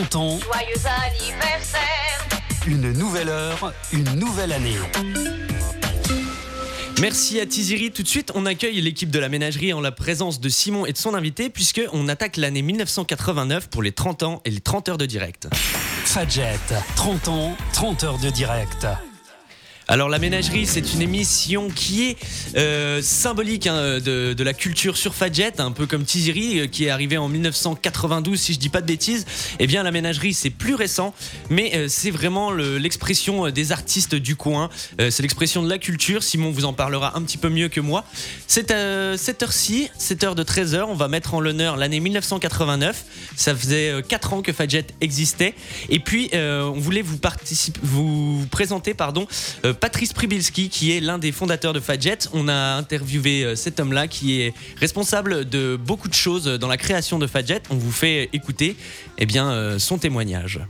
30 ans. Joyeux anniversaire. Une nouvelle heure, une nouvelle année. Merci à Tiziri. Tout de suite, on accueille l'équipe de la ménagerie en la présence de Simon et de son invité, puisqu'on attaque l'année 1989 pour les 30 ans et les 30 heures de direct. Fadjet, 30 ans, 30 heures de direct. Alors la ménagerie, c'est une émission qui est symbolique de la culture sur Fadjet, un peu comme Tiziri qui est arrivé en 1992 si je dis pas de bêtises. Eh bien la ménagerie c'est plus récent, mais c'est vraiment l'expression des artistes du coin, c'est l'expression de la culture. Simon vous en parlera un petit peu mieux que moi. C'est à cette heure-ci, 7h de 13h, on va mettre en l'honneur l'année 1989. Ça faisait 4 ans que Fadjet existait. Et puis on voulait vous présenter Patrice Przybilski, qui est l'un des fondateurs de Fadjet. On a interviewé cet homme-là qui est responsable de beaucoup de choses dans la création de Fadjet. On vous fait écouter son témoignage.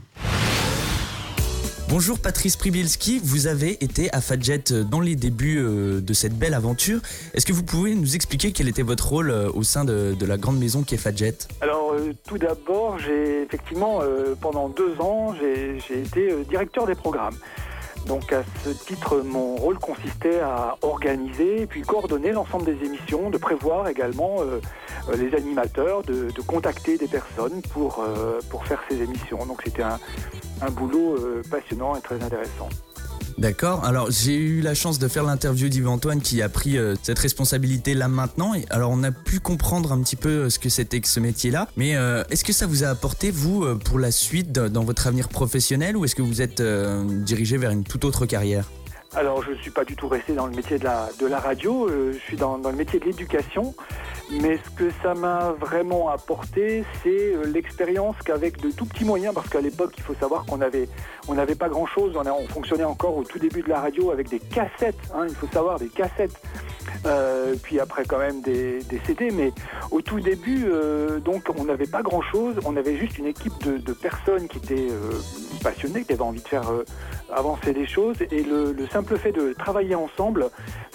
Bonjour Patrice Przybilski, vous avez été à Fadjet dans les débuts de cette belle aventure. Est-ce que vous pouvez nous expliquer quel était votre rôle au sein de la grande maison qui est Fadjet ? Alors tout d'abord, j'ai effectivement pendant 2 ans, j'ai été directeur des programmes. Donc à ce titre, mon rôle consistait à organiser et puis coordonner l'ensemble des émissions, de prévoir également les animateurs, de contacter des personnes pour faire ces émissions. Donc c'était un boulot passionnant et très intéressant. D'accord, alors j'ai eu la chance de faire l'interview d'Yves-Antoine qui a pris cette responsabilité là maintenant. Et alors on a pu comprendre un petit peu ce que c'était que ce métier-là. Mais est-ce que ça vous a apporté, vous, pour la suite dans votre avenir professionnel, ou est-ce que vous êtes dirigé vers une toute autre carrière ? Alors je ne suis pas du tout resté dans le métier de la radio, je suis dans le métier de l'éducation. Mais ce que ça m'a vraiment apporté, c'est l'expérience qu'avec de tout petits moyens, parce qu'à l'époque, il faut savoir qu'on n'avait pas grand-chose, on fonctionnait encore au tout début de la radio avec des cassettes, il faut savoir, des cassettes, puis après quand même des CD, mais au tout début, donc on n'avait pas grand-chose, on avait juste une équipe de personnes qui étaient passionnées, qui avaient envie de faire avancer les choses, et le simple fait de travailler ensemble,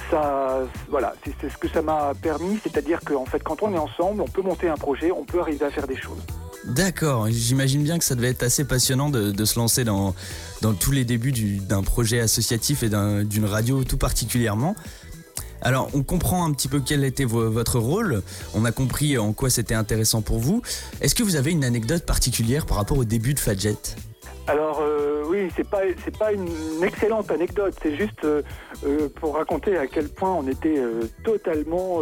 c'est ce que ça m'a permis, c'est-à-dire qu'en fait, quand on est ensemble, on peut monter un projet, on peut arriver à faire des choses. D'accord, j'imagine bien que ça devait être assez passionnant de se lancer dans tous les débuts d'un projet associatif et d'une radio tout particulièrement. Alors, on comprend un petit peu quel était votre rôle, on a compris en quoi c'était intéressant pour vous. Est-ce que vous avez une anecdote particulière par rapport au début de Fadjet ? Alors oui, c'est pas une excellente anecdote, c'est juste pour raconter à quel point on était totalement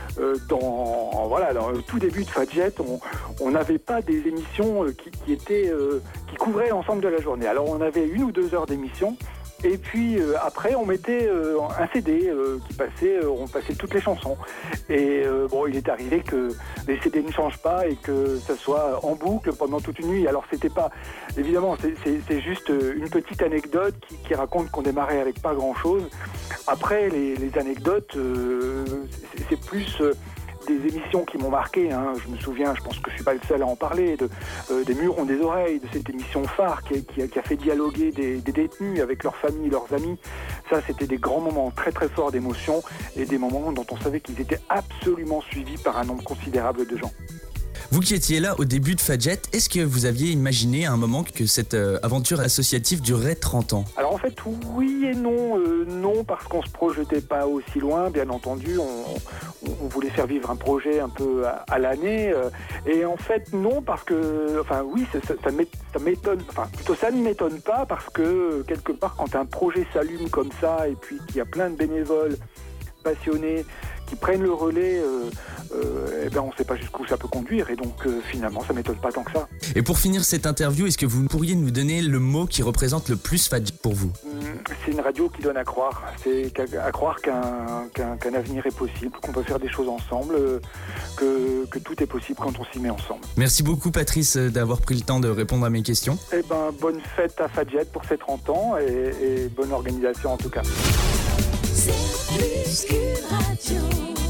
dans le tout début de Fadjet, on n'avait pas des émissions qui couvraient l'ensemble de la journée. Alors on avait 1 ou 2 heures d'émission. Et puis après, on mettait un CD qui passait, on passait toutes les chansons. Et il est arrivé que les CD ne changent pas et que ça soit en boucle pendant toute une nuit. Alors c'était pas, évidemment, c'est juste une petite anecdote qui raconte qu'on démarrait avec pas grand-chose. Après, les anecdotes, c'est plus des émissions qui m'ont marqué, je me souviens, je pense que je suis pas le seul à en parler, des Murs ont des oreilles, de cette émission phare qui a fait dialoguer des détenus avec leurs familles, leurs amis. Ça, c'était des grands moments très très forts d'émotion et des moments dont on savait qu'ils étaient absolument suivis par un nombre considérable de gens. Vous qui étiez là au début de Fadjet, est-ce que vous aviez imaginé à un moment que cette aventure associative durerait 30 ans ? Alors en fait, oui et non. Non, parce qu'on ne se projetait pas aussi loin, bien entendu. On voulait faire vivre un projet un peu à l'année. Et en fait, non, parce que... Enfin, oui, ça m'étonne... Enfin, plutôt ça ne m'étonne pas, parce que, quelque part, quand un projet s'allume comme ça, et puis qu'il y a plein de bénévoles passionnés qui prennent le relais, on ne sait pas jusqu'où ça peut conduire, et donc finalement ça ne m'étonne pas tant que ça. Et pour finir cette interview, est-ce que vous pourriez nous donner le mot qui représente le plus Fadjet pour vous ? C'est une radio qui donne à croire, c'est à croire qu'un avenir est possible, qu'on peut faire des choses ensemble, que tout est possible quand on s'y met ensemble. Merci beaucoup Patrice d'avoir pris le temps de répondre à mes questions. Bonne fête à Fadjet pour ses 30 ans et bonne organisation en tout cas. C'est plus qu'une radio.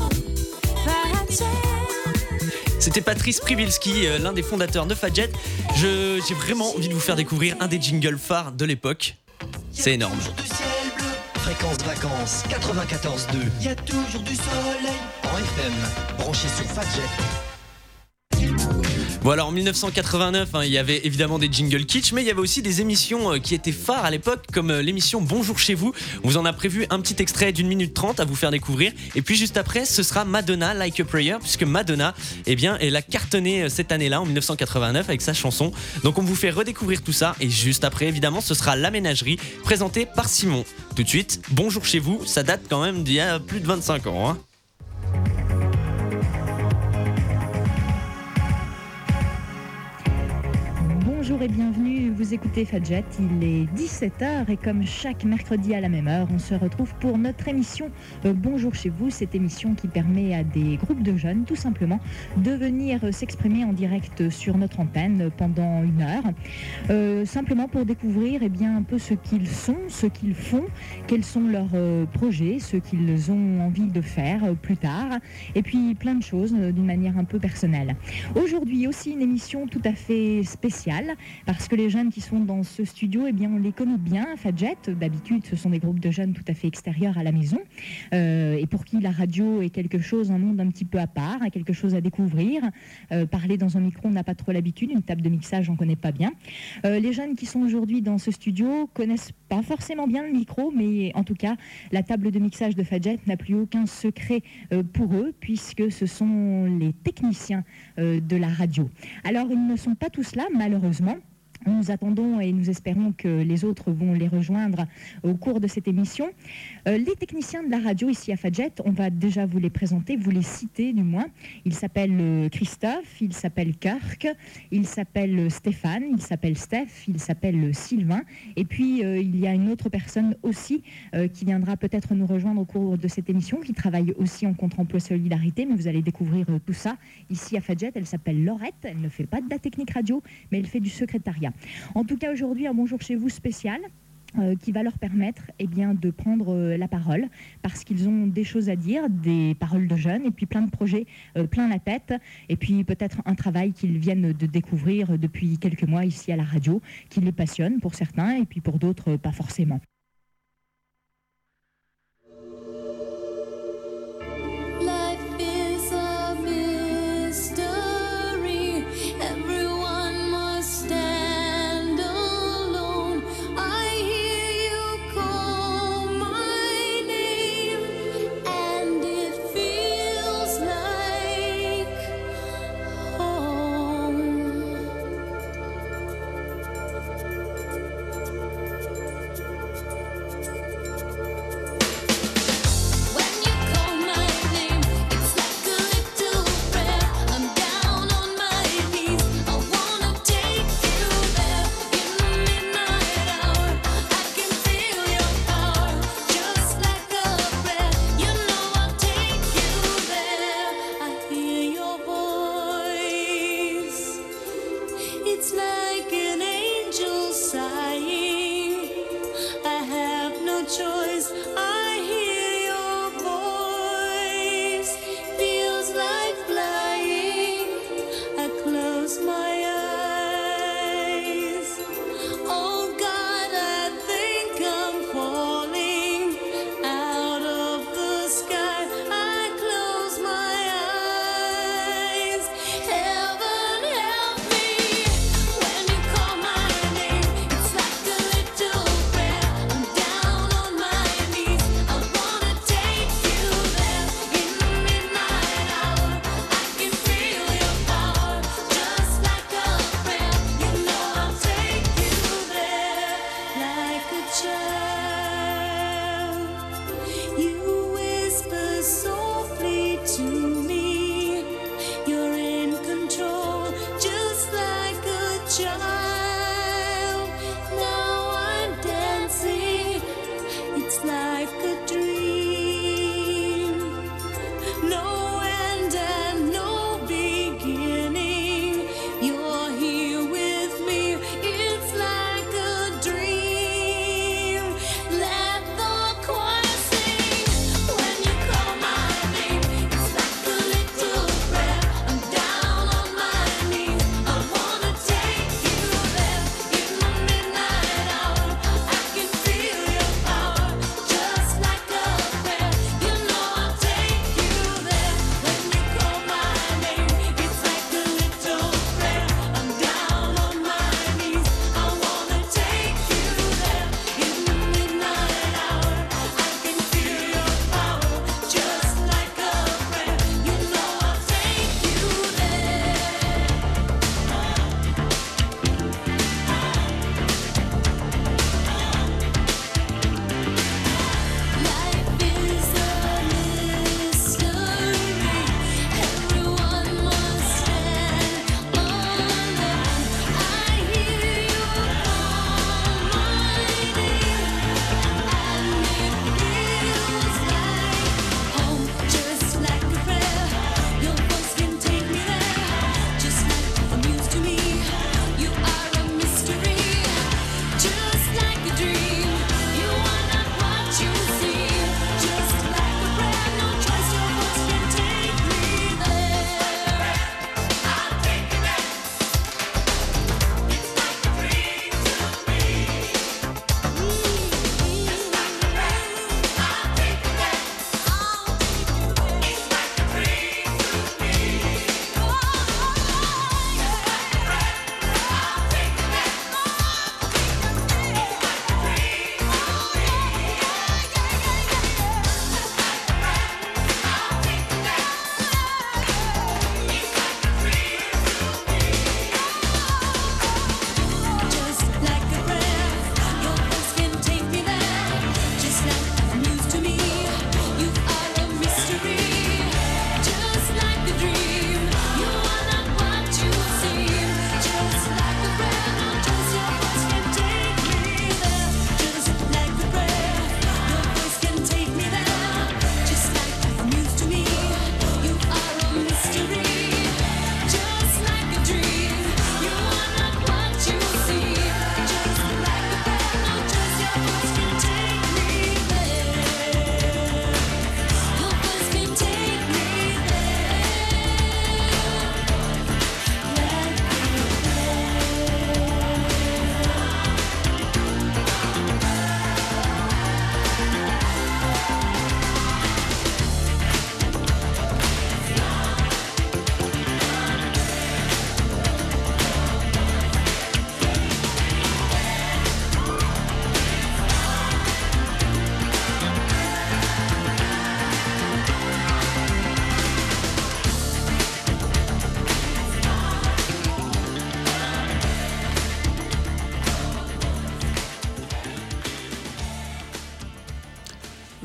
C'était Patrice Przybilski, l'un des fondateurs de Fadjet. J'ai vraiment envie de vous faire découvrir un des jingles phares de l'époque. C'est énorme. Fréquence vacances 94.2. Il y a toujours du soleil en FM, branché sur Fadjet. Bon alors en 1989, il y avait évidemment des jingles kitsch, mais il y avait aussi des émissions qui étaient phares à l'époque, comme l'émission Bonjour chez vous. On vous en a prévu un petit extrait d'1 minute 30 à vous faire découvrir. Et puis juste après, ce sera Madonna, Like a Prayer, puisque Madonna, elle a cartonné cette année-là, en 1989, avec sa chanson. Donc on vous fait redécouvrir tout ça. Et juste après, évidemment, ce sera La Ménagerie, présentée par Simon. Tout de suite, Bonjour chez vous, ça date quand même d'il y a plus de 25 ans. Bonjour et bienvenue, vous écoutez Fadjet, il est 17h et comme chaque mercredi à la même heure, on se retrouve pour notre émission Bonjour chez vous, cette émission qui permet à des groupes de jeunes tout simplement de venir s'exprimer en direct sur notre antenne pendant 1 heure, simplement pour découvrir un peu ce qu'ils sont, ce qu'ils font, quels sont leurs projets, ce qu'ils ont envie de faire plus tard, et puis plein de choses d'une manière un peu personnelle. Aujourd'hui aussi une émission tout à fait spéciale, parce que les jeunes qui sont dans ce studio, on les connaît bien, Fadjet. D'habitude, ce sont des groupes de jeunes tout à fait extérieurs à la maison, et pour qui la radio est quelque chose, un monde un petit peu à part, quelque chose à découvrir. Parler dans un micro, on n'a pas trop l'habitude, une table de mixage, on ne connaît pas bien. Les jeunes qui sont aujourd'hui dans ce studio connaissent pas forcément bien le micro, mais en tout cas, la table de mixage de Fadjet n'a plus aucun secret pour eux, puisque ce sont les techniciens de la radio. Alors, ils ne sont pas tous là, malheureusement. Nous attendons et nous espérons que les autres vont les rejoindre au cours de cette émission. Les techniciens de la radio ici à Fadjet, on va déjà vous les présenter, vous les citer du moins. Il s'appelle Christophe, il s'appelle Kirk, il s'appelle Stéphane, il s'appelle Steph, il s'appelle Sylvain. Et puis il y a une autre personne aussi qui viendra peut-être nous rejoindre au cours de cette émission, qui travaille aussi en contre-emploi solidarité, mais vous allez découvrir tout ça ici à Fadjet. Elle s'appelle Laurette, elle ne fait pas de la technique radio, mais elle fait du secrétariat. En tout cas, aujourd'hui, un Bonjour chez vous spécial qui va leur permettre de prendre la parole, parce qu'ils ont des choses à dire, des paroles de jeunes, et puis plein de projets plein la tête, et puis peut-être un travail qu'ils viennent de découvrir depuis quelques mois ici à la radio, qui les passionne pour certains, et puis pour d'autres, pas forcément.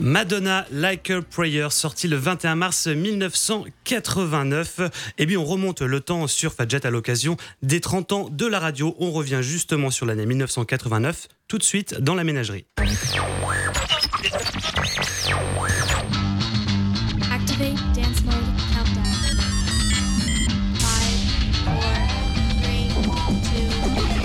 Madonna, Like a Prayer, sorti le 21 mars 1989. Et bien on remonte le temps sur Fadjet à l'occasion des 30 ans de la radio. On revient justement sur l'année 1989, tout de suite dans la ménagerie. Activate dance mode countdown. 5, 4, 3, 2, 1.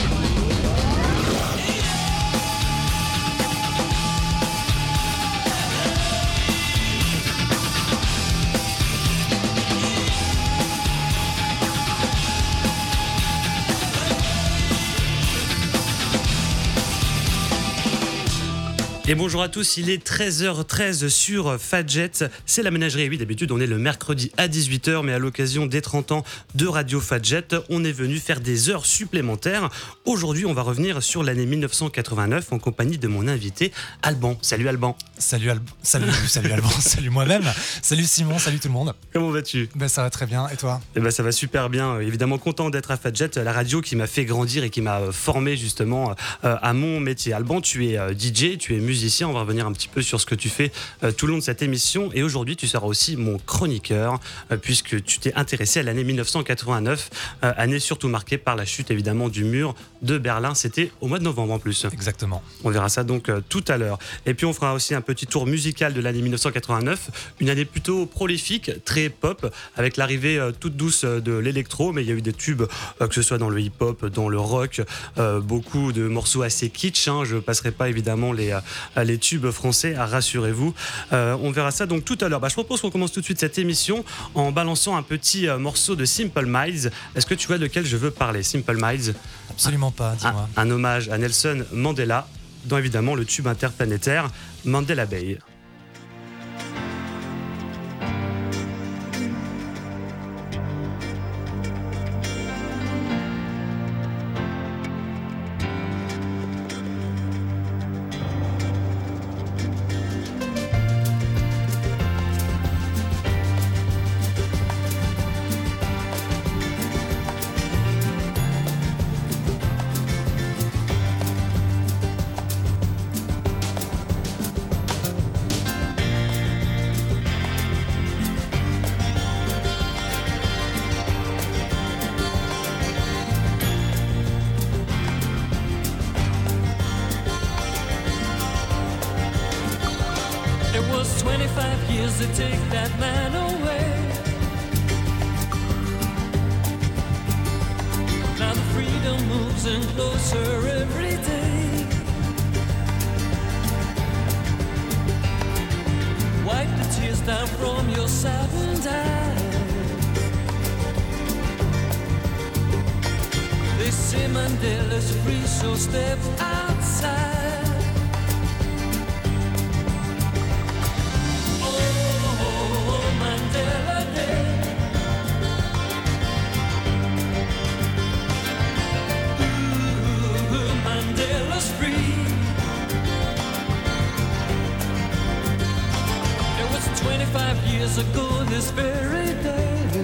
Et bonjour à tous, il est 13h13 sur Fadjet, c'est la ménagerie. Oui, d'habitude on est le mercredi à 18h, mais à l'occasion des 30 ans de Radio Fadjet, on est venu faire des heures supplémentaires. Aujourd'hui, on va revenir sur l'année 1989 en compagnie de mon invité Alban. Salut Alban. Salut Alban, salut moi-même, salut Simon, salut tout le monde. Comment vas-tu ? Ça va très bien, et toi ? Ça va super bien, évidemment content d'être à Fadjet, la radio qui m'a fait grandir et qui m'a formé justement à mon métier. Alban, tu es DJ, tu es musicien, on va revenir un petit peu sur ce que tu fais tout le long de cette émission, et aujourd'hui tu seras aussi mon chroniqueur puisque tu t'es intéressé à l'année 1989, année surtout marquée par la chute évidemment du mur de Berlin. C'était au mois de novembre en plus. Exactement. On verra ça donc tout à l'heure. Et puis on fera aussi un petit tour musical de l'année 1989, une année plutôt prolifique, très pop, avec l'arrivée toute douce de l'électro, mais il y a eu des tubes, que ce soit dans le hip-hop, dans le rock, beaucoup de morceaux assez kitsch, hein. Je ne passerai pas évidemment les tubes français, rassurez-vous. On verra ça donc tout à l'heure. Je propose qu'on commence tout de suite cette émission en balançant un petit morceau de Simple Minds. Est-ce que tu vois de quel je veux parler ? Simple Minds. Absolument pas, dis-moi. Un hommage à Nelson Mandela, dans évidemment le tube interplanétaire Mandela Bay. It was 25 years to take that man away. Now the freedom moves in closer every day. Wipe the tears down from your saddened eyes. They say Mandela's free, so step outside. Years ago this very day,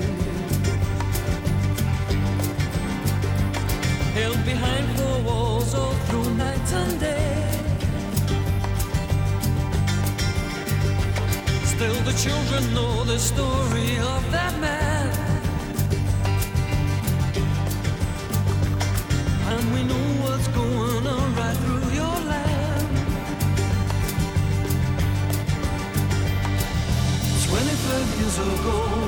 held behind four walls all through night and day. Still the children know the story of that man, and we know what's going on right through your land. 25 years ago.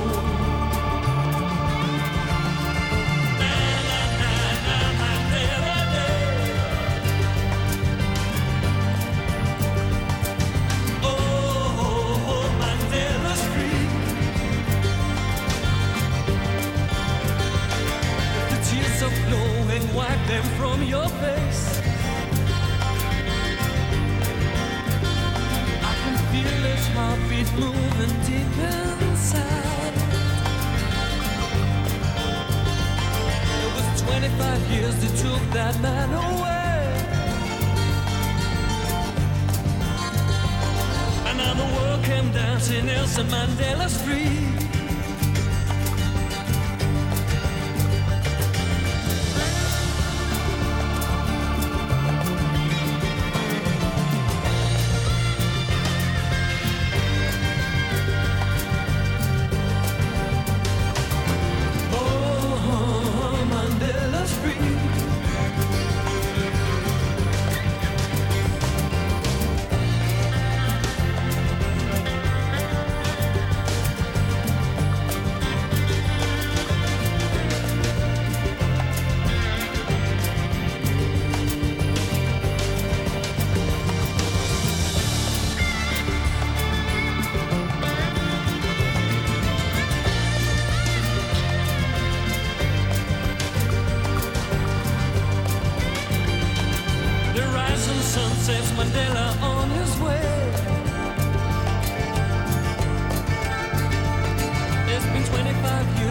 Wipe them from your face. I can feel his heartbeat moving deep inside. It was 25 years that took that man away, and now the world came down to Nelson Mandela's free.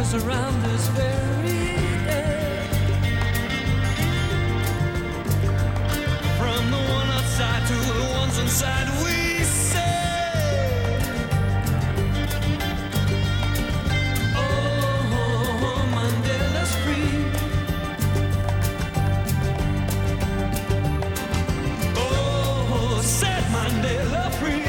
just around this very day. From the one outside to the ones inside, we say, oh, Mandela's free. Oh, set Mandela free.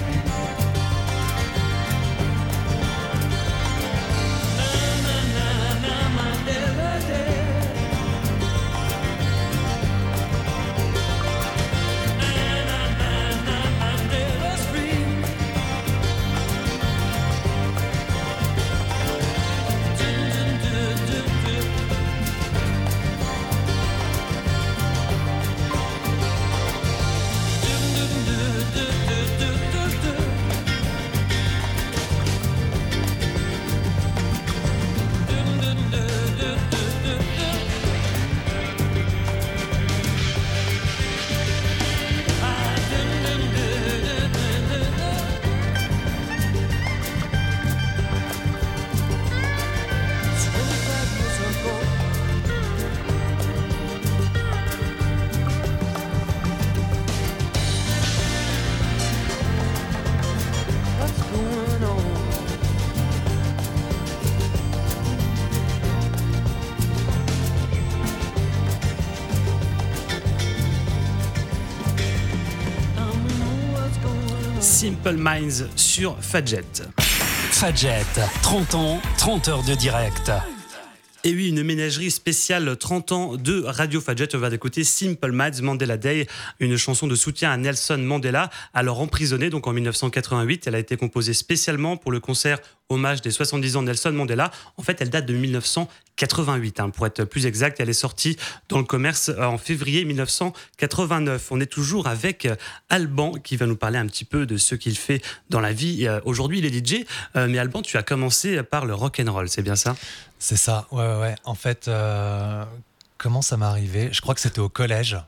Simple Minds sur Fadjet. Fadjet, 30 ans, 30 heures de direct. Et oui, une ménagerie spéciale 30 ans de Radio Fadjet. On va écouter Simple Minds, Mandela Day, une chanson de soutien à Nelson Mandela, alors emprisonné donc en 1988. Elle a été composée spécialement pour le concert hommage des 70 ans de Nelson Mandela. En fait, elle date de 1988, pour être plus exact. Elle est sortie dans le commerce en février 1989. On est toujours avec Alban qui va nous parler un petit peu de ce qu'il fait dans la vie. Aujourd'hui, il est DJ, mais Alban, tu as commencé par le rock'n'roll, c'est bien ça ? C'est ça, ouais. En fait, comment ça m'est arrivé ? Je crois que c'était au collège.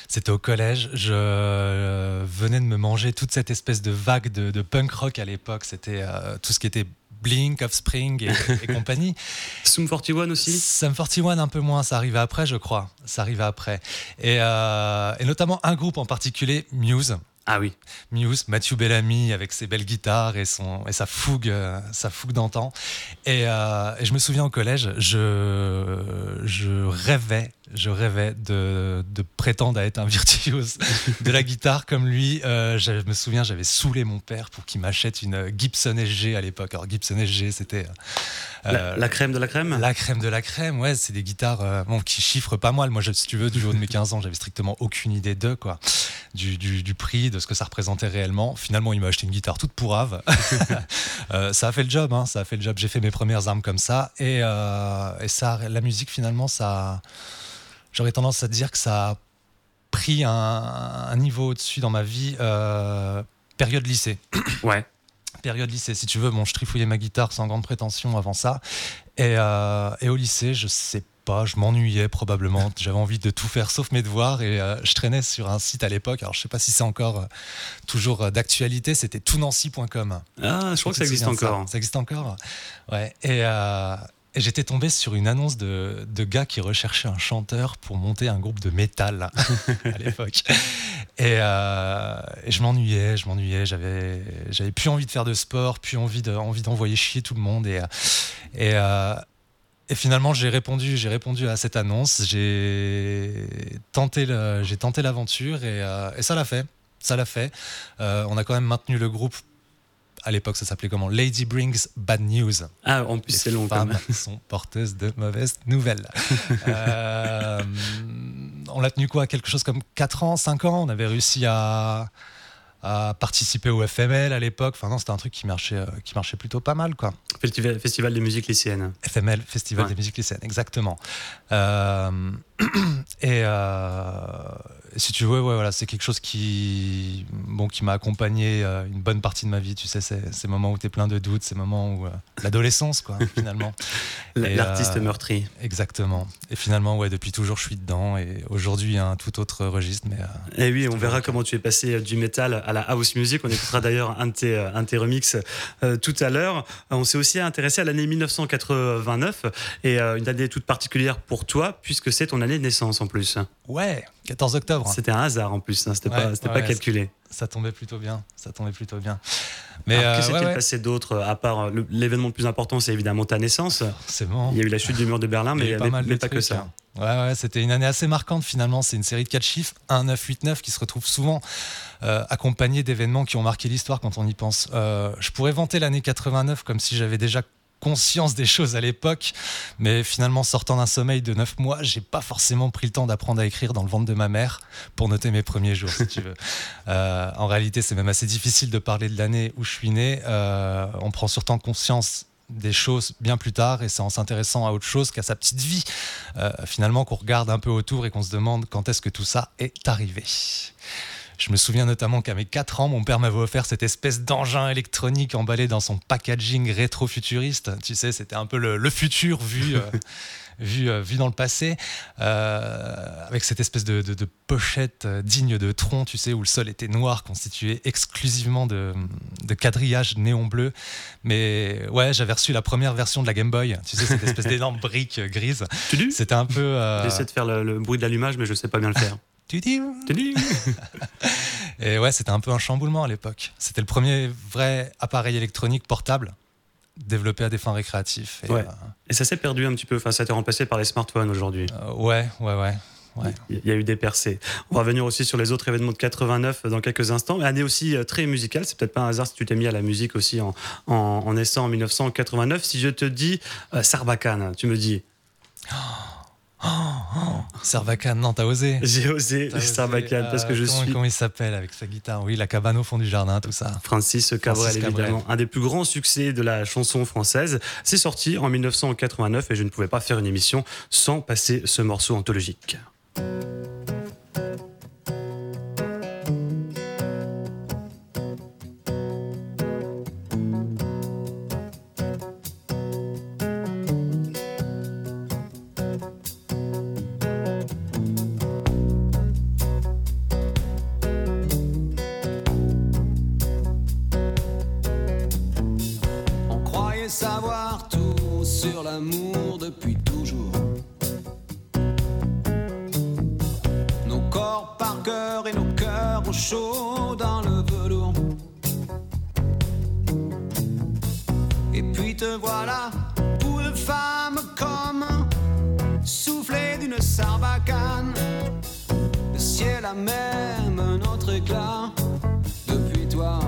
Je venais de me manger toute cette espèce de vague de punk rock à l'époque. C'était tout ce qui était Blink, Offspring et compagnie. Sum 41 aussi ? Sum 41 un peu moins, ça arrivait après, je crois. Ça arrivait après. Et notamment un groupe en particulier, Muse. Ah oui. Muse, Matthew Bellamy avec ses belles guitares et sa fougue d'antan. Et je me souviens au collège, je rêvais de prétendre à être un virtuose de la guitare comme lui. Je me souviens, j'avais saoulé mon père pour qu'il m'achète une Gibson SG à l'époque. Alors Gibson SG, c'était la crème de la crème. La crème de la crème, ouais. C'est des guitares qui chiffrent pas mal. Moi, si tu veux, du haut de mes 15 ans, j'avais strictement aucune idée du prix, de ce que ça représentait réellement. Finalement, il m'a acheté une guitare toute pourrave. Ça a fait le job, ça a fait le job. J'ai fait mes premières armes comme ça. Et ça, la musique, finalement, ça... J'aurais tendance à dire que ça a pris un niveau au-dessus dans ma vie, période lycée. Ouais. Période lycée, si tu veux. Bon, je trifouillais ma guitare sans grande prétention avant ça. Et au lycée, je sais pas, je m'ennuyais probablement. J'avais envie de tout faire sauf mes devoirs et je traînais sur un site à l'époque. Alors, je sais pas si c'est encore toujours d'actualité. C'était toutnancy.com. Ah, je crois que ça existe encore. Ça existe encore. Ouais. Et j'étais tombé sur une annonce de gars qui recherchaient un chanteur pour monter un groupe de métal à l'époque. Et je m'ennuyais. J'avais plus envie de faire de sport, plus envie d'envoyer chier tout le monde. Et finalement, j'ai répondu à cette annonce. J'ai tenté l'aventure et ça l'a fait. On a quand même maintenu le groupe. À l'époque, ça s'appelait comment ? Lady Brings Bad News. Ah, en plus, c'est long quand même. Les femmes sont porteuses de mauvaises nouvelles. On l'a tenu quelque chose comme 4 ans, 5 ans. On avait réussi à participer au FML à l'époque. Enfin non, c'était un truc qui marchait plutôt pas mal, quoi. Festival des musiques lycéennes. FML, Festival des musiques lycéennes, exactement. Et si tu veux, ouais, voilà, c'est quelque chose qui m'a accompagné une bonne partie de ma vie. Tu sais, ces moments où t'es plein de doutes, ces moments où l'adolescence, quoi, finalement. L'artiste meurtri. Exactement. Et finalement, ouais, depuis toujours, je suis dedans. Et aujourd'hui, il y a un tout autre registre. Et oui, on verra comment tu es passé du métal à la house music. On écoutera d'ailleurs un de tes remixes tout à l'heure. On s'est aussi intéressé à l'année 1989 et une année toute particulière pour toi, puisque c'est ton année de naissance en plus. Ouais, 14 octobre. C'était un hasard en plus, hein. C'était pas calculé. Ça tombait plutôt bien. Mais alors, que s'est-il passé d'autre, à part l'événement le plus important, c'est évidemment ta naissance. Forcément. Il y a eu la chute du mur de Berlin, mais pas que ça. Ouais, c'était une année assez marquante finalement. C'est une série de 4 chiffres, 1989, qui se retrouve souvent accompagnée d'événements qui ont marqué l'histoire quand on y pense. Je pourrais vanter l'année 89 comme si j'avais déjà conscience des choses à l'époque, mais finalement, sortant d'un sommeil de 9 mois, j'ai pas forcément pris le temps d'apprendre à écrire dans le ventre de ma mère pour noter mes premiers jours, si tu veux. En réalité, c'est même assez difficile de parler de l'année où je suis né. On prend surtout conscience des choses bien plus tard, et c'est en s'intéressant à autre chose qu'à sa petite vie, finalement, qu'on regarde un peu autour et qu'on se demande quand est-ce que tout ça est arrivé. Je me souviens notamment qu'à mes 4 ans, mon père m'avait offert cette espèce d'engin électronique emballé dans son packaging rétro-futuriste. Tu sais, c'était un peu le futur vu dans le passé, avec cette espèce de pochette digne de Tron, tu sais, où le sol était noir, constitué exclusivement de quadrillage néon bleu. Mais ouais, j'avais reçu la première version de la Game Boy, tu sais, cette espèce d'énorme brique grise. C'était un peu... J'essaie de faire le bruit de l'allumage, mais je sais pas bien le faire. Et ouais, c'était un peu un chamboulement à l'époque. C'était le premier vrai appareil électronique portable développé à des fins récréatives. Et ça s'est perdu un petit peu, enfin, ça a été remplacé par les smartphones aujourd'hui. Ouais. Il y a eu des percées. On va revenir aussi sur les autres événements de 89 dans quelques instants. Année aussi très musicale, c'est peut-être pas un hasard si tu t'es mis à la musique aussi en naissant en 1989. Si je te dis Sarbacane, tu me dis... Sarbacane, non, t'as osé. J'ai osé Sarbacane parce que je suis... Comment il s'appelle avec sa guitare? Oui, la cabane au fond du jardin, tout ça. Francis Cabrel, évidemment. Un des plus grands succès de la chanson française. C'est sorti en 1989 et je ne pouvais pas faire une émission sans passer ce morceau anthologique. Savoir tout sur l'amour depuis toujours. Nos corps par cœur et nos cœurs au chaud dans le velours. Et puis te voilà, pour de femmes comme soufflé d'une sarbacane. Le ciel a même un autre éclat depuis toi.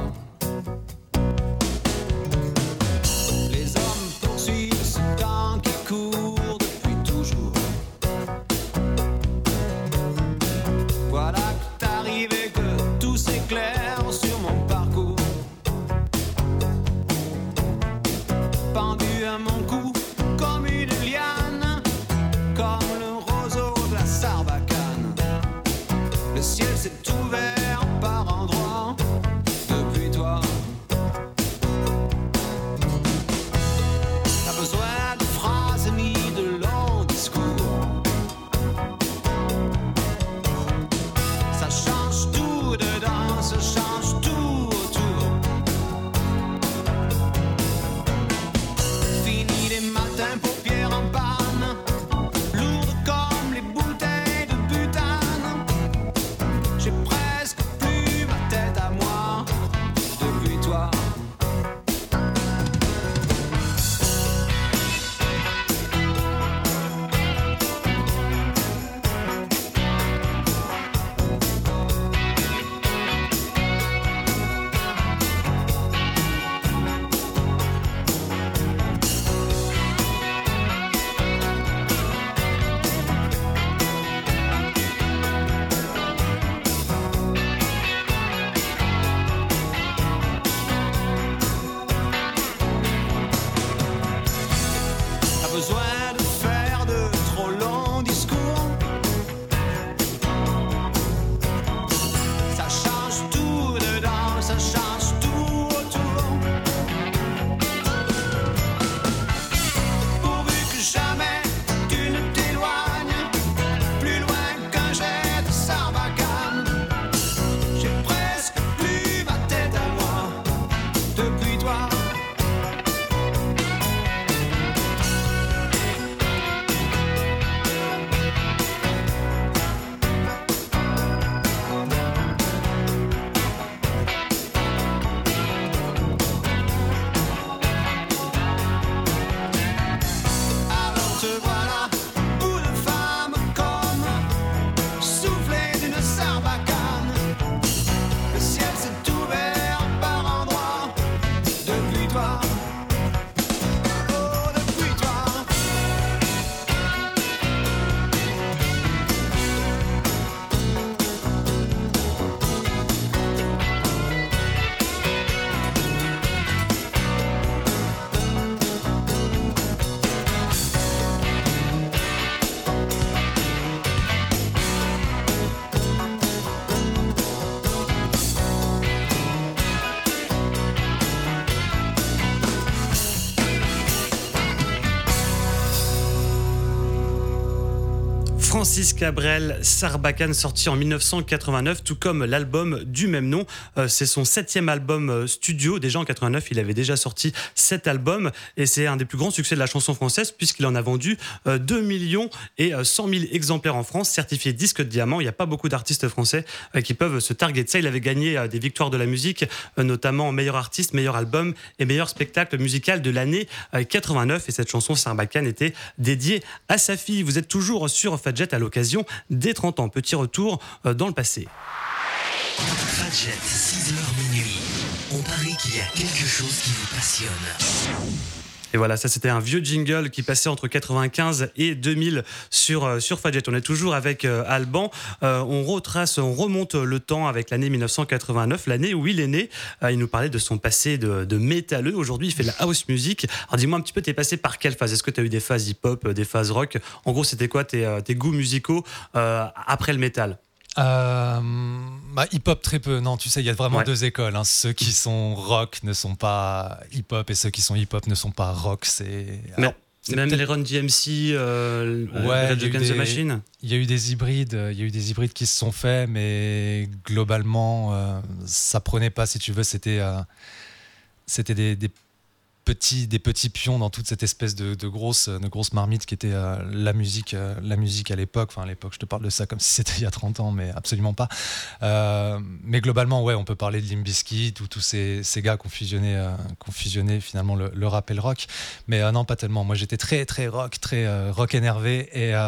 Francis Cabrel, Sarbacane, sorti en 1989, tout comme l'album du même nom. C'est son 7e album studio. Déjà en 89, il avait déjà sorti 7 albums et c'est un des plus grands succès de la chanson française puisqu'il en a vendu 2 millions et 100 000 exemplaires en France, certifié disque de diamant. Il n'y a pas beaucoup d'artistes français qui peuvent se targuer de ça. Il avait gagné des victoires de la musique, notamment meilleur artiste, meilleur album et meilleur spectacle musical de l'année 89. Et cette chanson Sarbacane était dédiée à sa fille. Vous êtes toujours sur Fadjet à l'occasion des 30 ans. Petit retour dans le passé. Fadjet, 6h minuit. On parie qu'il y a quelque chose qui vous passionne. Et voilà, ça c'était un vieux jingle qui passait entre 95 et 2000 sur Fadjet. On est toujours avec Alban. On remonte le temps avec l'année 1989, l'année où il est né. Il nous parlait de son passé de métalleux. Aujourd'hui, il fait de la house music. Alors dis-moi un petit peu, t'es passé par quelle phase ? Est-ce que t'as eu des phases hip-hop, des phases rock ? En gros, c'était quoi tes goûts musicaux après le métal ? Hip-hop très peu, non, tu sais, il y a vraiment Ouais. deux écoles, hein. Ceux qui sont rock ne sont pas hip-hop et ceux qui sont hip-hop ne sont pas rock. Mais c'est même peut-être- les Run DMC, Ouais, Rage Against the Machine. il y a eu des hybrides qui se sont faits, mais globalement, ça prenait pas, si tu veux, c'était des petits pions dans toute cette espèce de grosse marmite qui était la musique à l'époque. Enfin, à l'époque, je te parle de ça comme si c'était il y a 30 ans, mais absolument pas. Mais globalement, ouais, on peut parler de Limp Bizkit ou tous ces gars qui ont fusionné finalement le rap et le rock. Mais non, pas tellement. Moi, j'étais très, très rock énervé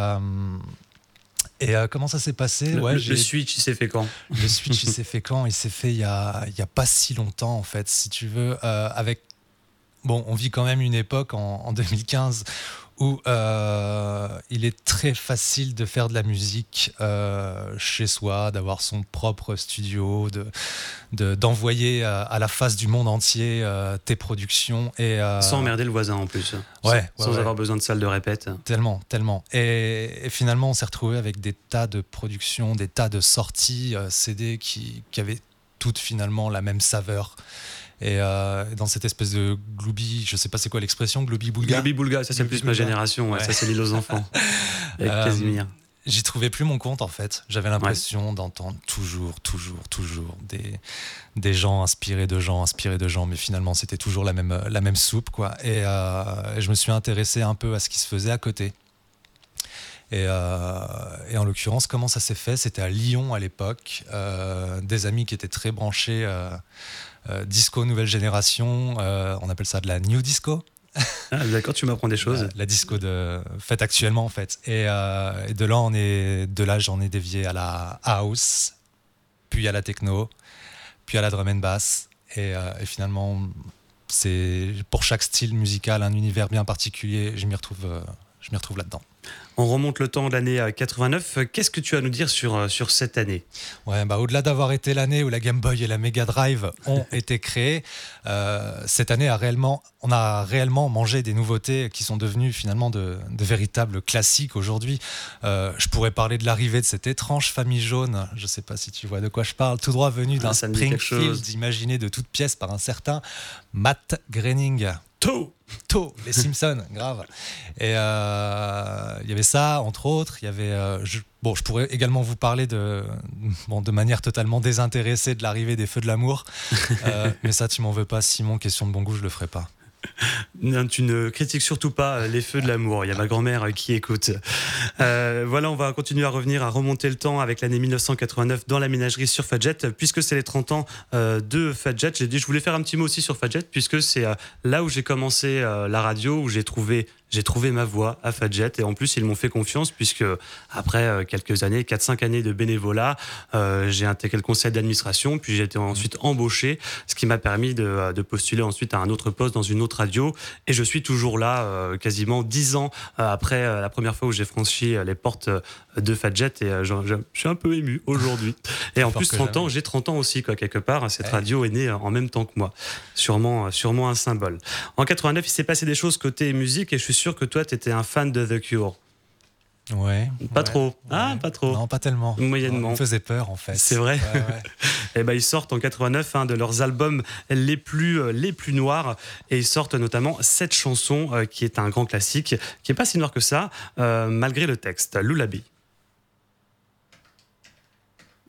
et comment ça s'est passé ? Le switch, il s'est fait quand ? Le switch, il s'est fait quand ? Il s'est fait il y a pas si longtemps, en fait, si tu veux, Bon, on vit quand même une époque en 2015 où il est très facile de faire de la musique chez soi, d'avoir son propre studio, d'envoyer à la face du monde entier tes productions. Sans emmerder le voisin en plus. Sans avoir besoin de salle de répète. Tellement. Et finalement, on s'est retrouvé avec des tas de productions, des tas de sorties CD qui avaient toutes finalement la même saveur. Et dans cette espèce de gloubi, je sais pas c'est quoi l'expression, gloubi-boulga. Gloubi-boulga, ça c'est plus ma génération, ouais. Ça c'est l'île aux enfants, avec Casimir. J'y trouvais plus mon compte en fait. J'avais l'impression d'entendre toujours des gens inspirés de gens, mais finalement c'était toujours la même soupe, quoi. Et je me suis intéressé un peu à ce qui se faisait à côté. Et en l'occurrence, comment ça s'est fait ? C'était à Lyon à l'époque, des amis qui étaient très branchés disco nouvelle génération, on appelle ça de la new disco. Ah, d'accord, tu m'apprends des choses. La disco faite actuellement en fait. Et de là j'en ai dévié à la house, puis à la techno, puis à la drum and bass. Et finalement, c'est pour chaque style musical un univers bien particulier. Je m'y retrouve là-dedans. On remonte le temps de l'année 89. Qu'est-ce que tu as à nous dire sur cette année ? Ouais, au-delà d'avoir été l'année où la Game Boy et la Mega Drive ont été créées, cette année on a réellement mangé des nouveautés qui sont devenues finalement de véritables classiques aujourd'hui. Je pourrais parler de l'arrivée de cette étrange famille jaune. Je ne sais pas si tu vois de quoi je parle. Tout droit venu d'un Springfield imaginé de toutes pièces par un certain Matt Groening. Tôt, les Simpsons, grave. Et il y avait ça, entre autres. Il y avait, je pourrais également vous parler de manière totalement désintéressée de l'arrivée des Feux de l'amour. Mais ça, tu m'en veux pas, Simon. Question de bon goût, je le ferai pas. Non, tu ne critiques surtout pas les feux de l'amour. Il y a ma grand-mère qui écoute. Voilà, on va continuer à remonter le temps avec l'année 1989 dans la ménagerie sur Fadjet, puisque c'est les 30 ans de Fadjet. J'ai dit, je voulais faire un petit mot aussi sur Fadjet, puisque c'est là où j'ai commencé la radio, où j'ai trouvé ma voie à Fadjet, et en plus ils m'ont fait confiance puisque après quelques années, 4-5 années de bénévolat, j'ai intégré le conseil d'administration, puis j'ai été ensuite embauché, ce qui m'a permis de postuler ensuite à un autre poste dans une autre radio, et je suis toujours là quasiment 10 ans après la première fois où j'ai franchi les portes de Fadjet, et je suis un peu ému aujourd'hui. Et en plus 30 ans, j'ai 30 ans aussi, quoi, quelque part. Cette radio est née en même temps que moi. Sûrement un symbole. En 89, il s'est passé des choses côté musique, et je suis sûr que toi, tu étais un fan de The Cure. Ouais. Pas trop. Ah, pas trop. Non, pas tellement. Moyennement. On me faisait peur, en fait. C'est vrai. Et ben, ils sortent en 89 de leurs albums les plus noirs, et ils sortent notamment cette chanson qui est un grand classique, qui est pas si noir que ça, malgré le texte. Lullaby.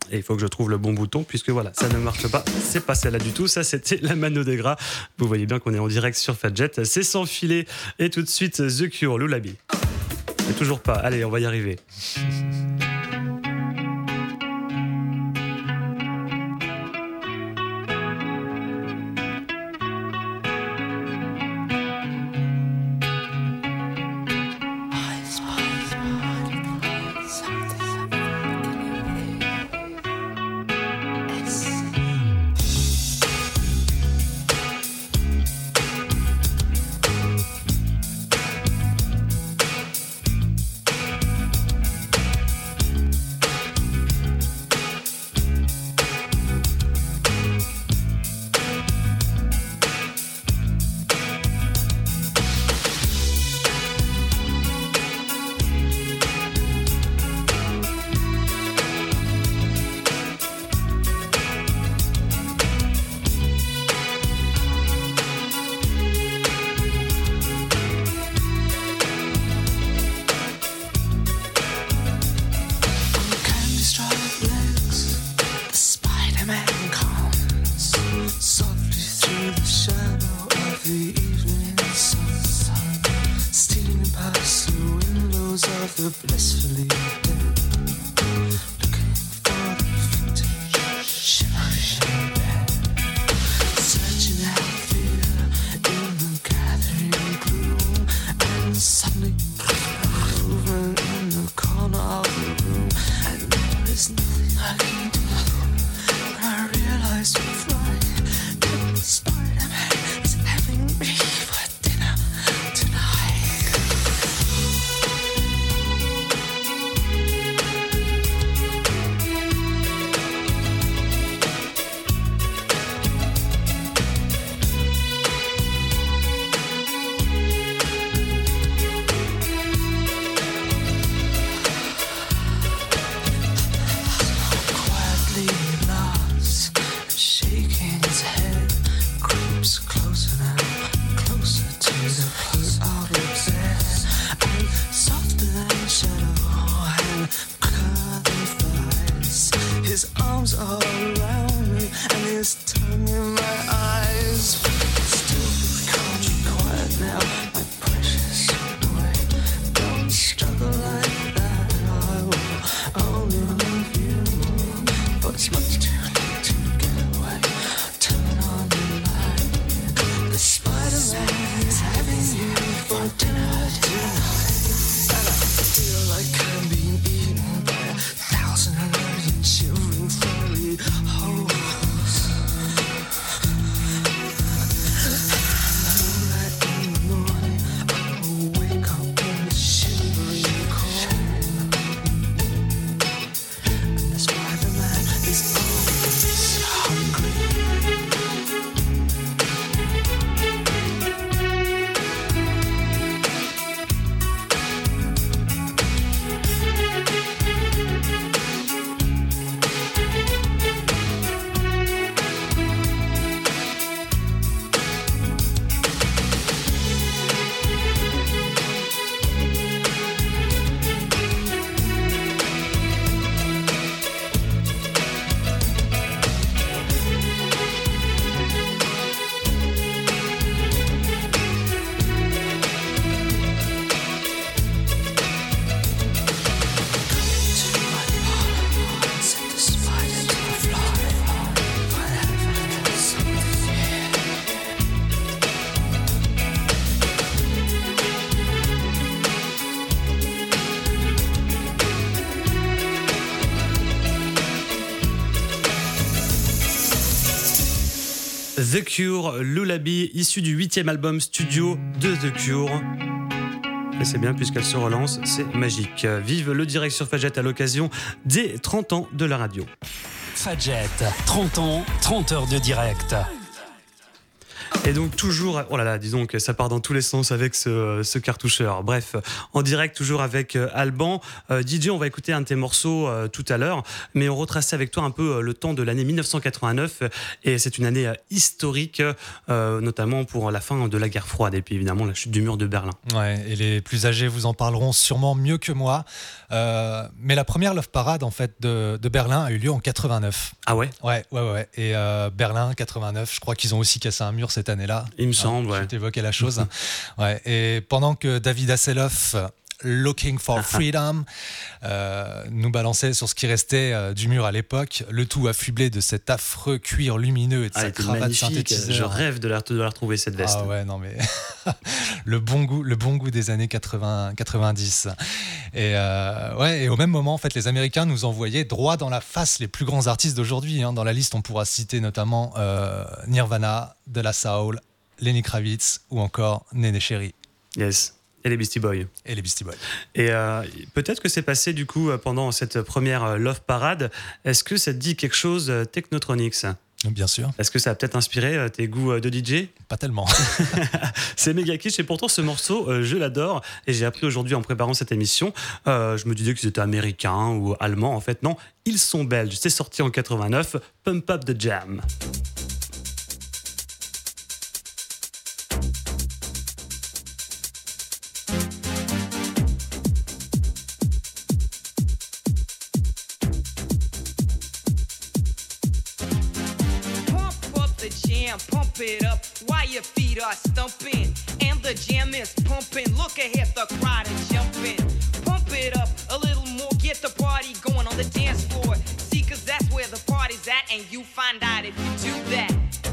Et il faut que je trouve le bon bouton, puisque voilà, ça ne marche pas. C'est pas celle-là du tout. Ça, c'était la Mano des Gras. Vous voyez bien qu'on est en direct sur Fadjet. C'est sans filet. Et tout de suite, The Cure, Lullaby. Mais toujours pas. Allez, on va y arriver. The Cure, Lullaby, issu du 8e album studio de The Cure. Et c'est bien puisqu'elle se relance, c'est magique. Vive le direct sur Fadjet à l'occasion des 30 ans de la radio. Fadjet, 30 ans, 30 heures de direct. Et donc toujours, oh là là, disons que ça part dans tous les sens avec ce cartoucheur. Bref, en direct toujours avec Alban. DJ, on va écouter un de tes morceaux tout à l'heure, mais on retraçait avec toi un peu le temps de l'année 1989 et c'est une année historique, notamment pour la fin de la guerre froide et puis évidemment la chute du mur de Berlin. Ouais, et les plus âgés vous en parleront sûrement mieux que moi. Mais la première Love Parade en fait de Berlin a eu lieu en 89. Ah ouais? Ouais. Et Berlin 89, je crois qu'ils ont aussi cassé un mur cette année-là. Il me semble, ouais. Je t'évoquais la chose. Ouais. Et pendant que David Hasselhoff, Looking for Freedom, nous balançait sur ce qui restait du mur à l'époque, le tout affublé de cet affreux cuir lumineux et de sa cravate synthétiseur. Je rêve de la retrouver cette veste. Ah ouais, non mais le bon goût des années 90. Et ouais, et au même moment, en fait, les Américains nous envoyaient droit dans la face les plus grands artistes d'aujourd'hui. Dans la liste, on pourra citer notamment Nirvana, De La Soul, Lenny Kravitz ou encore Néné Chéri. Yes. Et les Beastie Boys. Et peut-être que c'est passé du coup pendant cette première Love Parade. Est-ce que ça te dit quelque chose, Technotronics ? Bien sûr. Est-ce que ça a peut-être inspiré tes goûts de DJ ? Pas tellement. C'est méga kitsch et pourtant ce morceau, je l'adore et j'ai appris aujourd'hui en préparant cette émission. Je me disais qu'ils étaient américains ou allemands. En fait, non, ils sont belges. C'est sorti en 89. Pump Up the Jam. Pump it up while your feet are stumping and the jam is pumping. Look ahead, the crowd is jumping. Pump it up a little more, get the party going on the dance floor. See, cause that's where the party's at, and you find out if you do that.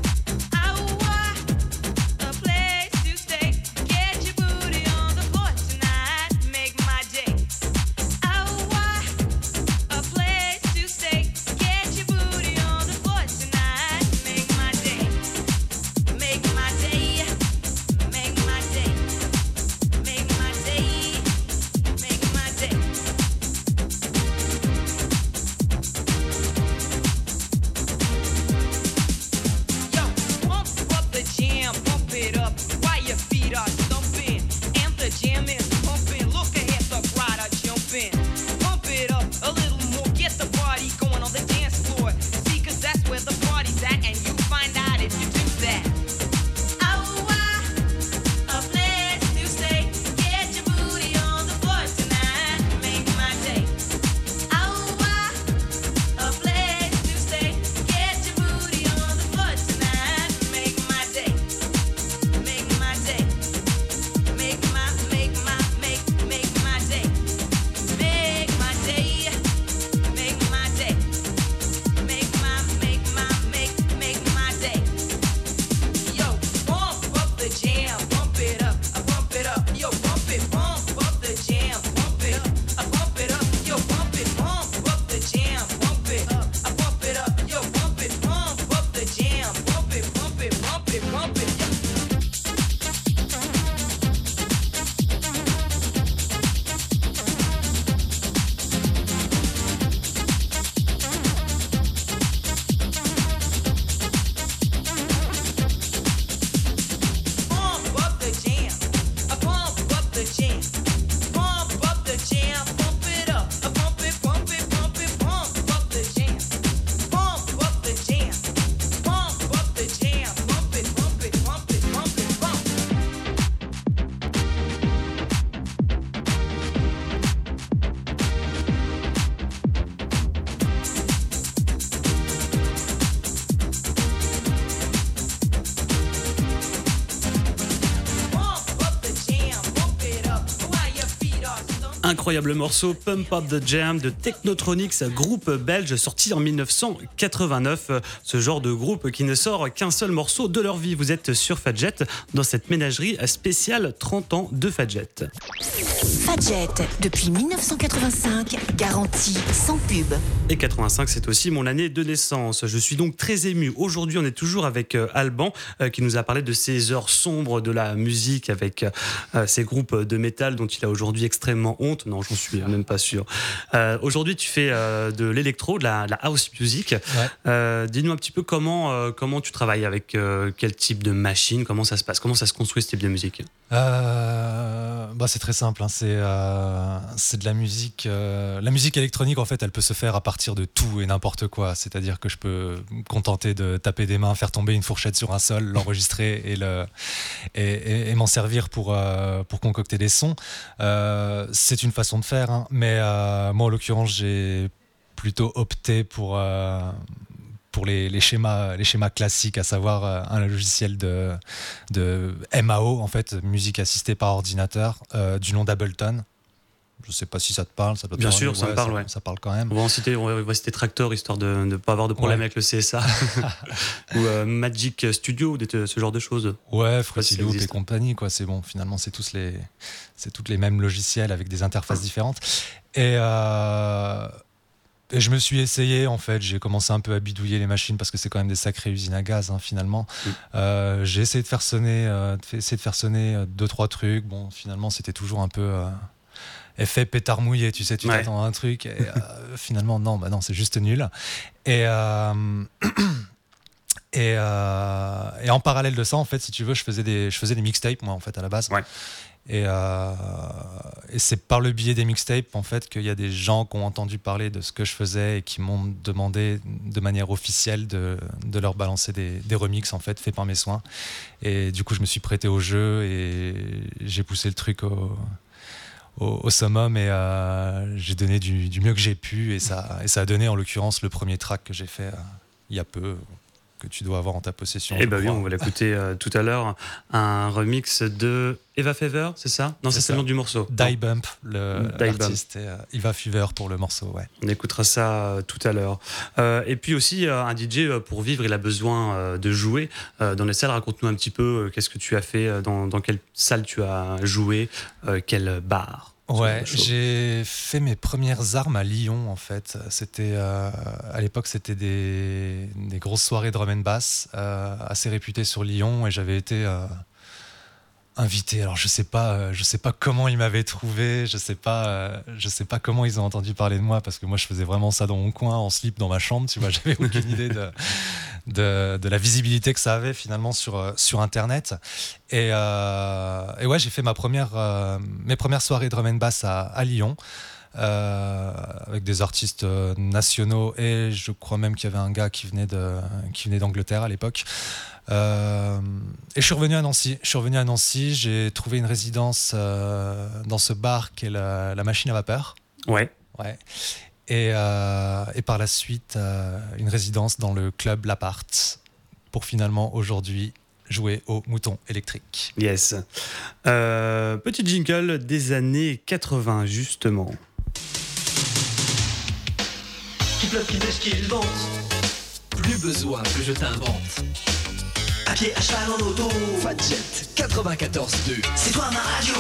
Incroyable morceau, Pump Up the Jam de Technotronics, groupe belge sorti en 1989. Ce genre de groupe qui ne sort qu'un seul morceau de leur vie. Vous êtes sur Fadjet dans cette ménagerie spéciale 30 ans de Fadjet. Fadjet, depuis 1985, garantie sans pub. Et 85, c'est aussi mon année de naissance. Je suis donc très ému. Aujourd'hui, on est toujours avec Alban, qui nous a parlé de ces heures sombres de la musique avec ces groupes de métal dont il a aujourd'hui extrêmement honte. Non, j'en suis même pas sûr. Aujourd'hui, tu fais de l'électro, de la house music. Ouais. Dis-nous un petit peu comment tu travailles, avec quel type de machine, comment ça se passe, comment ça se construit ce type de musique. C'est très simple, hein. C'est de la musique. La musique électronique, en fait, elle peut se faire à partir de tout et n'importe quoi. C'est-à-dire que je peux me contenter de taper des mains, faire tomber une fourchette sur un sol, l'enregistrer et m'en servir pour concocter des sons. C'est une façon de faire, hein. Mais moi, en l'occurrence, j'ai plutôt opté pour les schémas classiques, à savoir un logiciel de MAO, en fait, musique assistée par ordinateur, du nom d'Ableton. Je sais pas si ça te parle. Ça doit te Bien parler. sûr, ça me parle, ouais. Ça parle quand même. On va citer Tractor, histoire de ne pas avoir de problème avec le CSA. Ou Magic Studio, ce genre de choses. Ouais, Fruity Loop et compagnie, quoi. C'est bon, finalement, c'est tous les mêmes logiciels avec des interfaces différentes. Et je me suis essayé, en fait. J'ai commencé un peu à bidouiller les machines parce que c'est quand même des sacrées usines à gaz, hein, finalement. J'ai essayé de faire sonner 2-3 trucs. Bon, finalement, c'était toujours un peu effet pétard mouillé, tu sais, tu t'attends à un truc et finalement non, c'est juste nul. Et en parallèle de ça, en fait, si tu veux, je faisais des mixtapes, moi, en fait, à la base. Ouais. Et c'est par le biais des mixtapes, en fait, qu'il y a des gens qui ont entendu parler de ce que je faisais et qui m'ont demandé de manière officielle de leur balancer des remixes, en fait, faits par mes soins. Et du coup, je me suis prêté au jeu et j'ai poussé le truc au summum et j'ai donné du mieux que j'ai pu et ça a donné, en l'occurrence, le premier track que j'ai fait il y a peu, que tu dois avoir en ta possession. Eh bien oui, on va l'écouter tout à l'heure, un remix de Eva Fever, c'est ça? Non, c'est le nom du morceau. Die Bump, l'artiste, et Eva Fever pour le morceau, ouais. On écoutera ça tout à l'heure. Et puis aussi, un DJ, pour vivre, il a besoin de jouer dans les salles. Raconte-nous un petit peu qu'est-ce que tu as fait, dans quelle salle tu as joué, quel bar. Ouais, j'ai fait mes premières armes à Lyon, en fait. C'était à l'époque, c'était des grosses soirées drum and bass assez réputées sur Lyon, et j'avais été invité. Alors je sais pas comment ils m'avaient trouvé, je sais pas comment ils ont entendu parler de moi, parce que moi je faisais vraiment ça dans mon coin, en slip dans ma chambre, tu vois. J'avais aucune idée de la visibilité que ça avait finalement sur Internet. Et ouais, j'ai fait mes premières soirées drum and bass à Lyon, avec des artistes nationaux, et je crois même qu'il y avait un gars qui venait d'Angleterre à l'époque. Et je suis revenu à Nancy. J'ai trouvé une résidence dans ce bar qui est la Machine à Vapeur. Ouais. Et par la suite, une résidence dans le club L'Appart, pour finalement aujourd'hui jouer au mouton électrique. Yes. Petit jingle des années 80, justement. Qu'il pleuve, qu'il neige, qu'il vente, plus besoin que je t'invente. À pied, à cheval, en auto, Fadjet 94.2, c'est toi ma radio.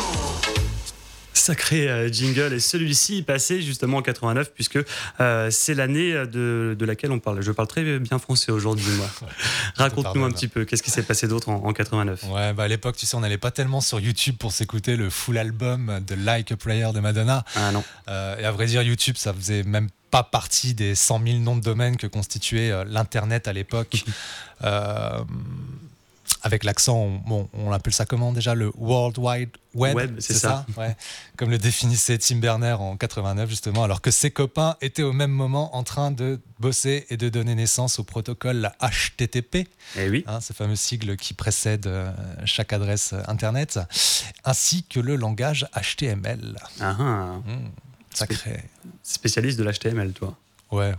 Sacré jingle, et celui-ci est passé justement en 89, puisque c'est l'année de laquelle on parle. Je parle très bien français aujourd'hui, moi. Raconte-nous un petit peu, qu'est-ce qui s'est passé d'autre en 89? Ouais, à l'époque, tu sais, on n'allait pas tellement sur YouTube pour s'écouter le full album de Like a Prayer de Madonna. Ah non. Et à vrai dire, YouTube, ça faisait même pas partie des 100 000 noms de domaine que constituait l'Internet à l'époque. Avec l'accent, on appelle ça comment déjà? Le World Wide Web, c'est ça, ouais. Comme le définissait Tim Berners en 89, justement, alors que ses copains étaient au même moment en train de bosser et de donner naissance au protocole HTTP, ce fameux sigle qui précède chaque adresse Internet, ainsi que le langage HTML. Sacré. Spécialiste de l'HTML, toi? Ouais.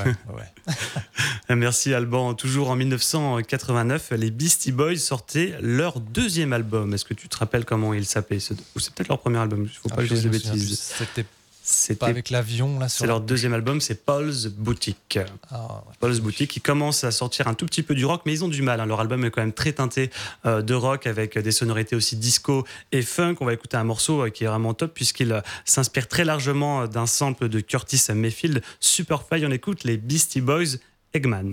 Merci Alban. Toujours en 1989, les Beastie Boys sortaient leur deuxième album. Est-ce que tu te rappelles comment il s'appelait? Ou c'est peut-être leur premier album, il ne faut pas que je dise de bêtises. C'était Pas avec l'avion, là, sur C'est leur deuxième album, c'est Paul's Boutique. Paul's Boutique, qui commence à sortir un tout petit peu du rock, mais ils ont du mal. Leur album est quand même très teinté de rock, avec des sonorités aussi disco et funk. On va écouter un morceau qui est vraiment top, puisqu'il s'inspire très largement d'un sample de Curtis Mayfield, Superfly. On écoute les Beastie Boys, Eggman.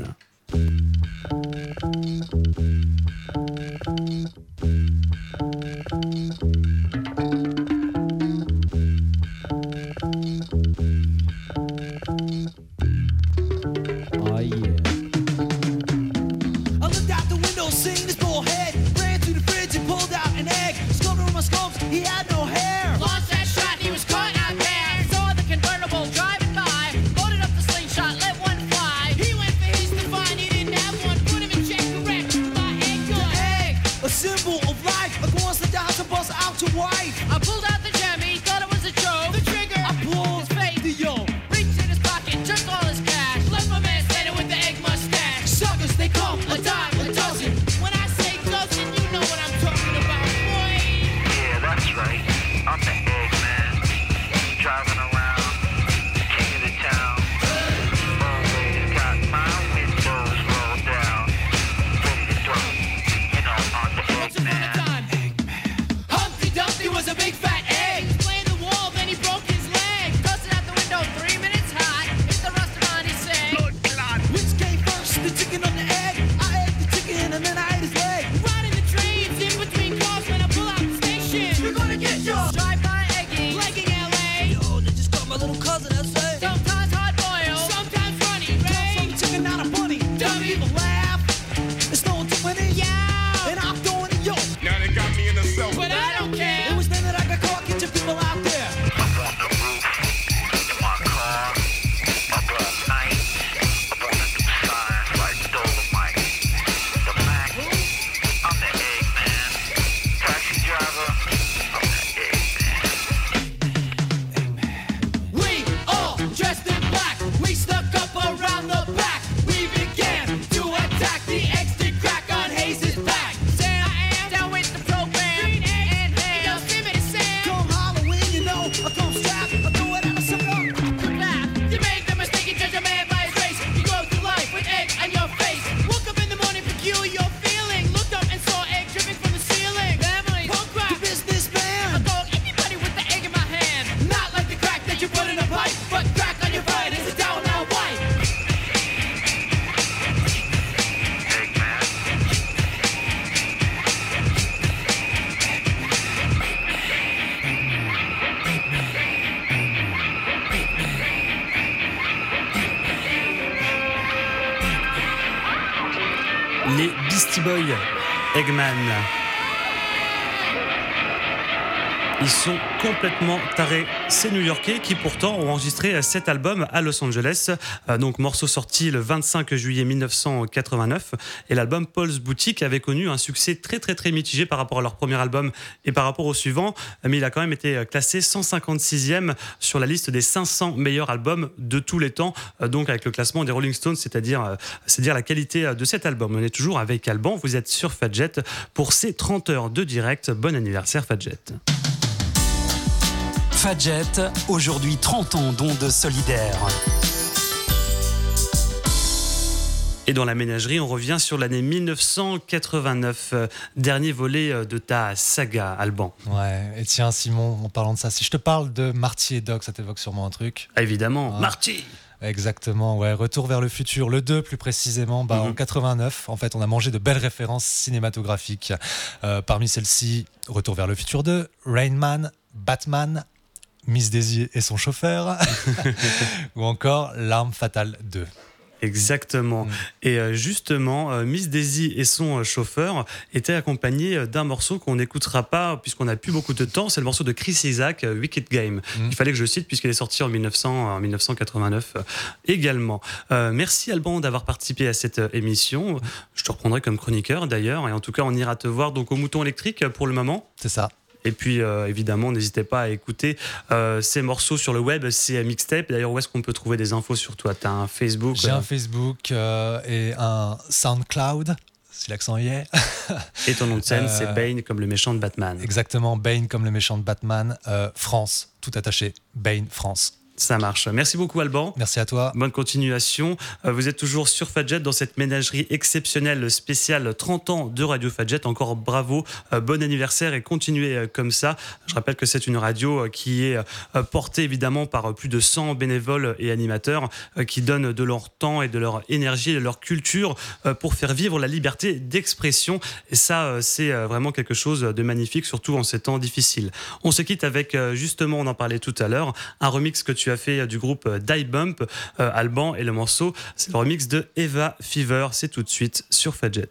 Oh yeah. I looked out the window, seeing this bullhead. Ran to the fridge and pulled out an egg. Scoped on my scopes, he had no hair. Lost that shot, he was caught out there. Saw the convertible driving by. Loaded up the slingshot, let one fly. He went for his to find, he didn't have one. Put him in check, correct. My egg gun. Egg, a symbol of life. I go on the down to bust out to wife. I pulled out the Jemmy, thought it was a joke. The trigger, I pulled his face. the yo. Reached in his pocket, took all his cash. Left my man standing with the egg mustache. Suckers, they come A dime, a dozen. When I say dozen, you know what I'm talking about, boy. Yeah, that's right. I'm the Eggman. Driving around, king of the town. Always got my windows rolled down. Ready to throw. You know, I'm the Eggman. Humpty Dumpty was a big fat egg. Playing the wall, then he broke his leg. Busted out the window, 3 minutes high. Hit the restaurant, he said. Which came first, the chicken or the egg? I ate the chicken and then I ate his leg. Riding the trains in between cars when I pull out the station. You're gonna get yours. Drive-by egging, legging LA. Yo, they just got my little cousin, I say. Sometimes hard boiled, sometimes runny, Ray. Some chicken, not a bunny. Don't even laugh. It's no different. Yeah. And I'm throwing it, yo. Now they got me in the cell. But I don't care. It was then that I got caught catching people out there. Up on the roof, in my car. Up all night. Up on the signs like Dolomite. The Mac, I'm the Eggman. Taxi driver, I'm the Eggman. We all dressed in black. We stuck up around the back. We began to attack the extra crack on Hayes' back. Sam, I am down with the program. Green egg and ham. Yosemite Sam. Come Halloween, you know, I come strapped. I throw it at a sucker. Laugh. You make the mistake, you judge a man by his race. You go through life with egg on your face. Woke up in the morning, peculiar feeling. Looked up and saw egg dripping from the ceiling. Family, punk The rock. I businessman. called anybody with the egg in my hand. Not like the crack that you put in a pipe, but crack on your right is a down now white. Les Beastie Boys, Eggman. Ils sont complètement tarés. Ces New-Yorkais qui pourtant ont enregistré cet album à Los Angeles. Donc morceau sorti le 25 juillet 1989. Et l'album Paul's Boutique avait connu un succès très très très mitigé par rapport à leur premier album et par rapport au suivant. Mais il a quand même été classé 156e sur la liste des 500 meilleurs albums de tous les temps. Donc avec le classement des Rolling Stones, c'est-à-dire la qualité de cet album. On est toujours avec Alban. Vous êtes sur Fadjet pour ces 30 heures de direct. Bon anniversaire Fadjet. Fadjet, aujourd'hui 30 ans d'ondes solidaires. Et dans la ménagerie, on revient sur l'année 1989, dernier volet de ta saga, Alban. Ouais, et tiens Simon, en parlant de ça, si je te parle de Marty et Doc, ça t'évoque sûrement un truc. Ah, évidemment, Marty. Exactement, ouais, Retour vers le futur, le 2 plus précisément, en 89, en fait, on a mangé de belles références cinématographiques. Parmi celles-ci, Retour vers le futur 2, Rain Man, Batman, Miss Daisy et son chauffeur, ou encore L'Arme Fatale 2. Exactement. Et justement, Miss Daisy et son chauffeur étaient accompagnés d'un morceau qu'on n'écoutera pas puisqu'on n'a plus beaucoup de temps. C'est le morceau de Chris Isaak, Wicked Game. Il fallait que je le cite puisqu'il est sorti en 1989 également. Merci Alban d'avoir participé à cette émission. Je te reprendrai comme chroniqueur d'ailleurs. Et en tout cas, on ira te voir donc au Mouton Électrique pour le moment. C'est ça. Et puis, évidemment, n'hésitez pas à écouter ces morceaux sur le web, c'est Mixtape. D'ailleurs, où est-ce qu'on peut trouver des infos sur toi ? Tu as un Facebook ? J'ai un Facebook et un SoundCloud. si l'accent y est. Et ton nom de scène, c'est Bane comme le méchant de Batman. Exactement, Bane comme le méchant de Batman. France, tout attaché. Bane, France. Ça marche. Merci beaucoup, Alban. Merci à toi. Bonne continuation. Vous êtes toujours sur Fadjet dans cette ménagerie exceptionnelle spéciale 30 ans de Radio Fadjet. Encore bravo, bon anniversaire et continuez comme ça. Je rappelle que c'est une radio qui est portée évidemment par plus de 100 bénévoles et animateurs qui donnent de leur temps et de leur énergie et de leur culture pour faire vivre la liberté d'expression. Et ça, c'est vraiment quelque chose de magnifique, surtout en ces temps difficiles. On se quitte avec, justement, on en parlait tout à l'heure, un remix que tu as fait du groupe Die Bump, Alban, et le morceau, c'est le remix de Eva Fever. C'est tout de suite sur Fadjet.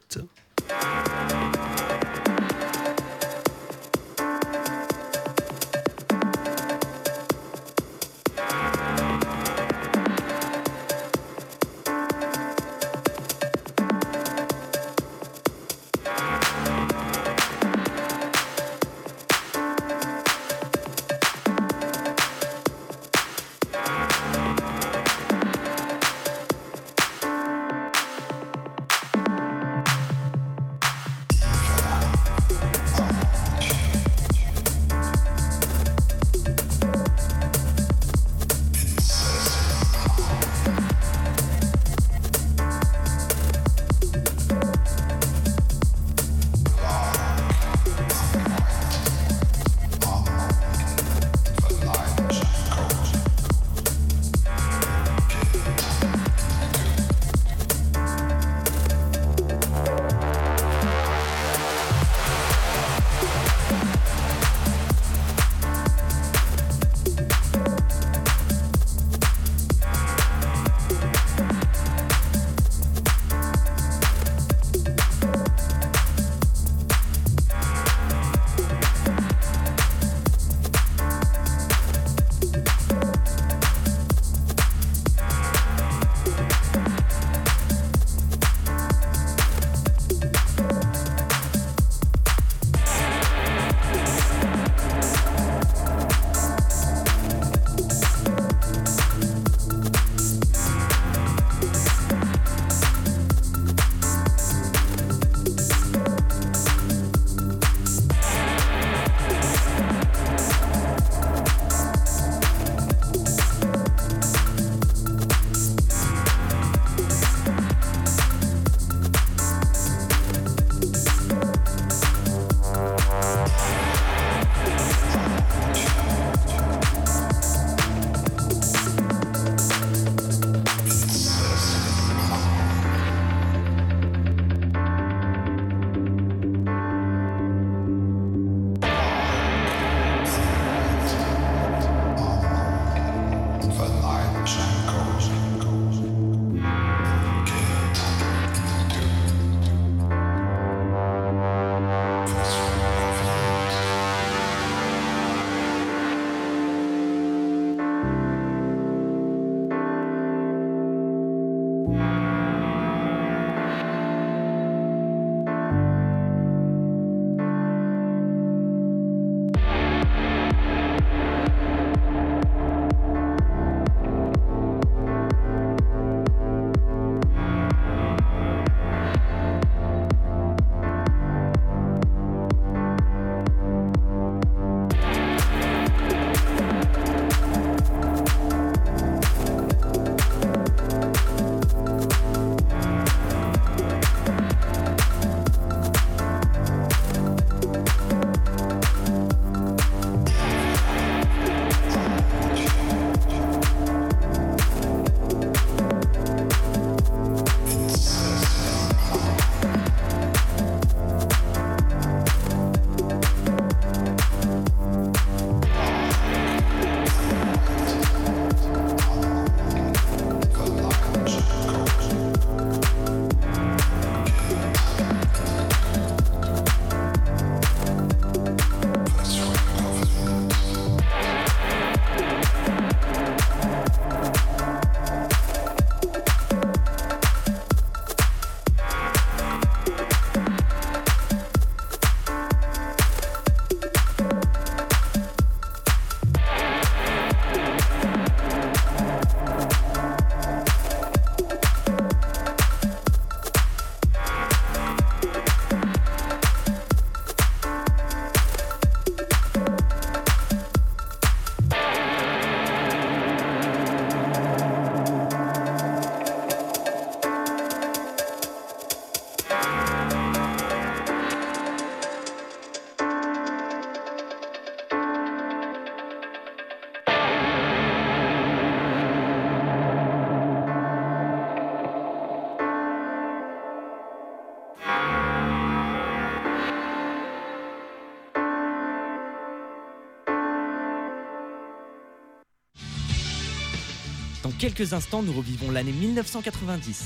Dans quelques instants, nous revivons l'année 1990.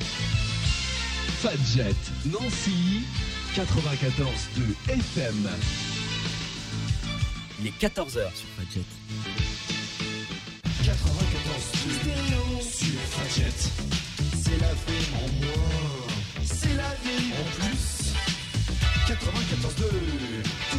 Fadjet Nancy 94.2 FM. Il est 14h sur Fadjet. 94.2 stéréo sur Fadjet. C'est la vie en moins, c'est la vie en plus. 94.2